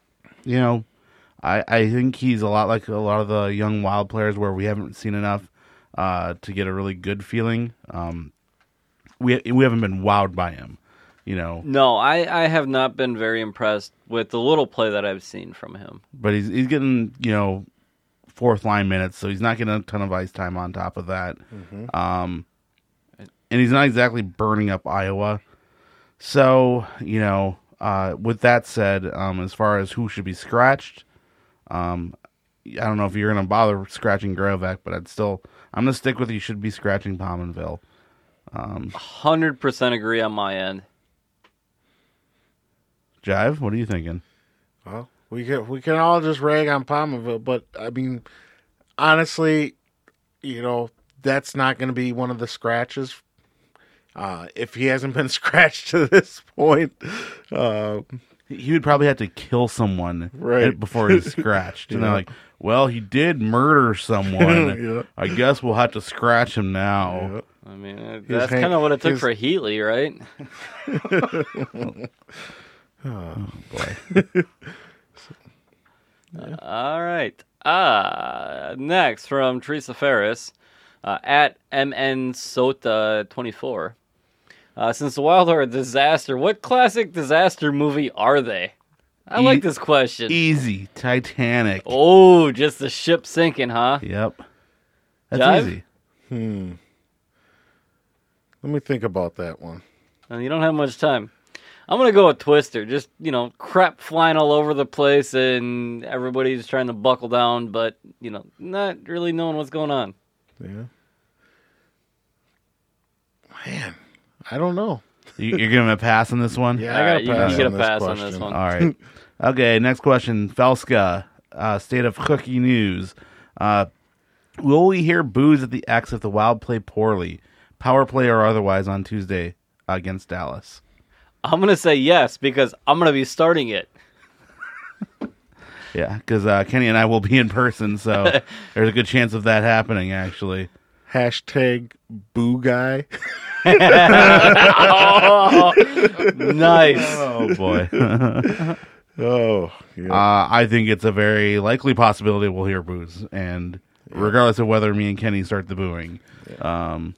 I think he's a lot like a lot of the young Wild players where we haven't seen enough to get a really good feeling. We haven't been wowed by him, No, I have not been very impressed with the little play that I've seen from him. But he's getting, fourth line minutes, so he's not getting a ton of ice time on top of that. Mm-hmm. And he's not exactly burning up Iowa. So, with that said, as far as who should be scratched, I don't know if you're going to bother scratching Graovac, but I'm going to stick with you should be scratching Pominville. 100% agree on my end. Jive, what are you thinking? Well, we can all just rag on Pominville, but I mean, honestly, that's not going to be one of the scratches. If he hasn't been scratched to this point, he would probably have to kill someone before he's scratched. And they're like, well, he did murder someone. I guess we'll have to scratch him now. Yeah. I mean, that's kind of what it took for Healy, right? Oh, boy. All right. Next from Teresa Ferris at MN Sota 24. Since the Wild are a disaster, what classic disaster movie are they? I like this question. Easy. Titanic. Oh, just the ship sinking, huh? Yep. That's Jive? easy. Let me think about that one. You don't have much time. I'm going to go with Twister. Just, crap flying all over the place and everybody's trying to buckle down, but, not really knowing what's going on. Yeah. Man, I don't know. You're giving him a pass on this one? Yeah, I got a pass. You get a pass on this one. All right. Okay, next question. Felska, State of Cookie News. Will we hear boos at the X if the Wild play poorly, power play or otherwise, on Tuesday against Dallas? I'm going to say yes, because I'm going to be starting it. Yeah, because Kenny and I will be in person, so there's a good chance of that happening, actually. Hashtag boo guy. Oh, nice. Oh, boy. Oh, yeah. I think it's a very likely possibility we'll hear boos, and regardless of whether me and Kenny start the booing.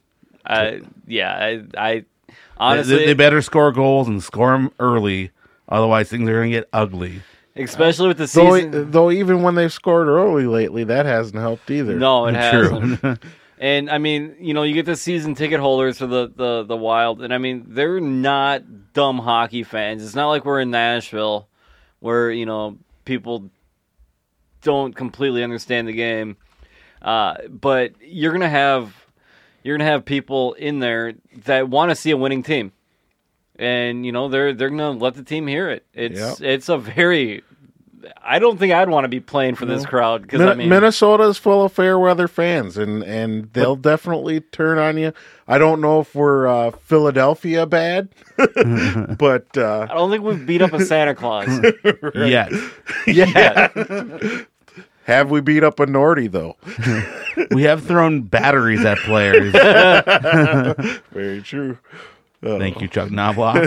I honestly, they better score goals and score them early Otherwise, things are going to get ugly. Especially with the season. Though even when they've scored early lately, that hasn't helped either. No, it hasn't. True. And, I mean, you get the season ticket holders for the Wild, and, I mean, they're not dumb hockey fans. It's not like we're in Nashville where, people don't completely understand the game. But you're gonna have people in there that want to see a winning team, and they're gonna let the team hear it. It's a very. I don't think I'd want to be playing for this crowd because Minnesota is full of fair weather fans, and they'll definitely turn on you. I don't know if we're Philadelphia bad, but I don't think we've beat up a Santa Claus Yet. Yeah. Have we beat up a Nordy though? We have thrown batteries at players. Very true. Thank you, Chuck Knobloch.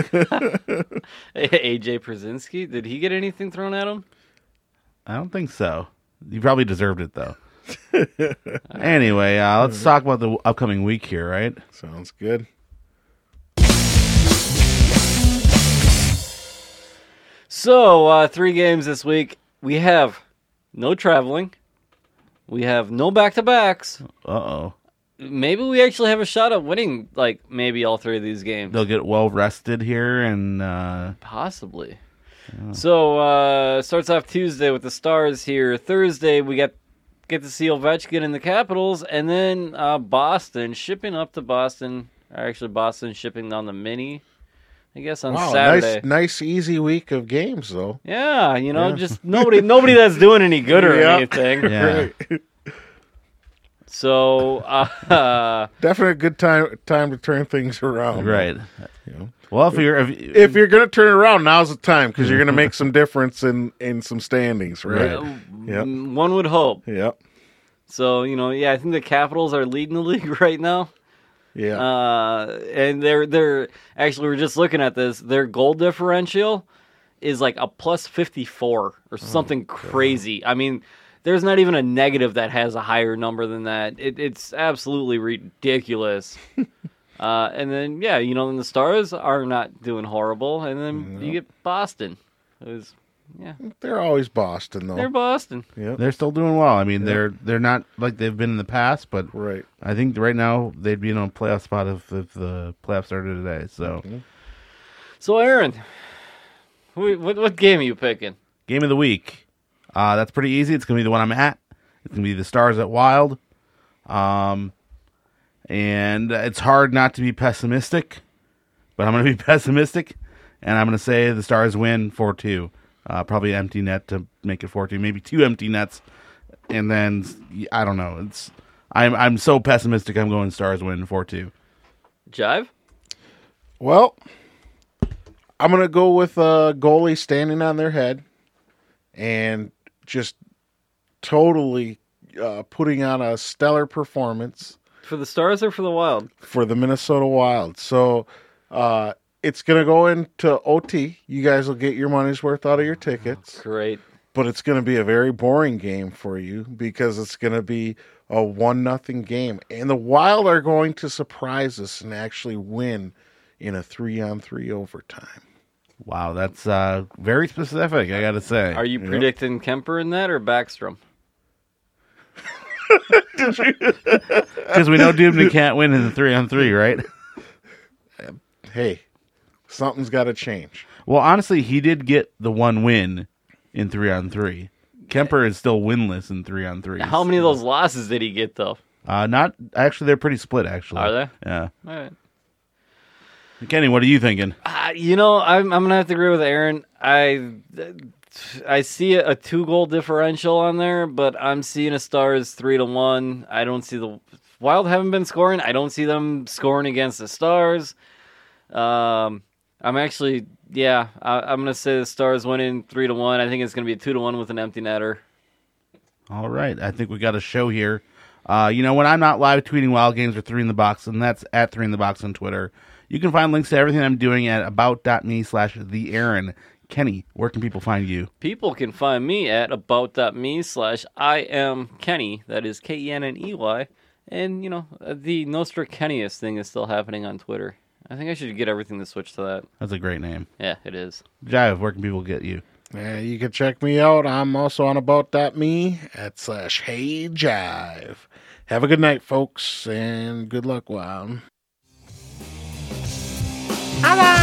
AJ Przinsky, did he get anything thrown at him? I don't think so. You probably deserved it, though. Anyway, let's talk about the upcoming week here, right? Sounds good. So, 3 games this week. We have no traveling. We have no back-to-backs. Uh-oh. Maybe we actually have a shot at winning, maybe all 3 of these games. They'll get well rested here and... Possibly. Yeah. So, starts off Tuesday with the Stars here. Thursday, we get to see Ovechkin in the Capitals, and then Boston, shipping up to Boston. Actually, Boston shipping down the Mini, I guess, on Saturday. Nice, easy week of games, though. Yeah, just nobody that's doing any good or anything. Yeah. So, definitely a good time to turn things around. Right. Well, if you're going to turn it around, now's the time because you're going to make some difference in some standings, right? Yep. One would hope. Yep. So, I think the Capitals are leading the league right now. Yeah. And they're actually, we're just looking at this. Their goal differential is like a plus 54 or something crazy. I mean, there's not even a negative that has a higher number than that. It's absolutely ridiculous. And then, then the Stars are not doing horrible. And then you get Boston. They're always Boston, though. They're Boston. Yep. They're still doing well. I mean, they're not like they've been in the past, but right. I think right now they'd be in a playoff spot if the playoffs started today. So, So Aaron, what game are you picking? Game of the week. That's pretty easy. It's going to be the one I'm at. It's going to be the Stars at Wild. And it's hard not to be pessimistic, but I'm going to be pessimistic, and I'm going to say the Stars win 4-2. Probably empty net to make it 4-2, maybe 2 empty nets, and then I don't know. I'm so pessimistic. I'm going Stars win 4-2. Jive? Well, I'm going to go with a goalie standing on their head and just totally putting on a stellar performance. For the Stars or for the Wild? For the Minnesota Wild. So it's going to go into OT. You guys will get your money's worth out of your tickets. Great. But it's going to be a very boring game for you because it's going to be a 1-0 game. And the Wild are going to surprise us and actually win in a 3-on-3 overtime. Wow, that's very specific, I got to say. Are you predicting Kemper in that or Backstrom? Because we know Dubny can't win in the 3-on-3, right? Hey, something's got to change. Well, honestly, he did get the 1 win in 3-on-3. Kemper is still winless in 3-on-3. How many of those losses did he get, though? Not actually. They're pretty split, actually. Are they? Yeah. All right. Kenny, what are you thinking? I'm gonna have to agree with Aaron. I see a 2-goal differential on there, but I'm seeing a Stars 3-1. I don't see the Wild haven't been scoring. I don't see them scoring against the Stars. I'm actually, I'm gonna say the Stars winning 3-1. I think it's gonna be a 2-1 with an empty netter. All right, I think we got a show here. When I'm not live tweeting Wild games or 3 in the Box, and that's at 3 in the Box on Twitter. You can find links to everything I'm doing at about.me/theaaron. Kenny, where can people find you? People can find me at about.me/IamKenny. That is Kenney. And, the Nostradamus thing is still happening on Twitter. I think I should get everything to switch to that. That's a great name. Yeah, it is. Jive, where can people get you? Yeah, you can check me out. I'm also on about.me @HeyJive. Have a good night, folks, and good luck, Wild. Hello.